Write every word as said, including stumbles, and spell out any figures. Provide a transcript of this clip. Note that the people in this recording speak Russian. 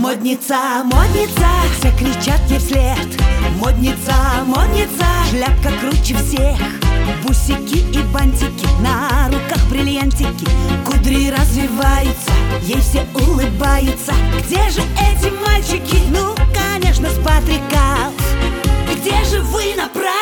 Модница, модница, все кричат ей вслед. Модница, модница, шляпка круче всех. Бусики и бантики, на руках бриллиантики, кудри развиваются, ей все улыбаются. Где же эти мальчики? Ну, конечно, с Патриков. Где же вы, направо?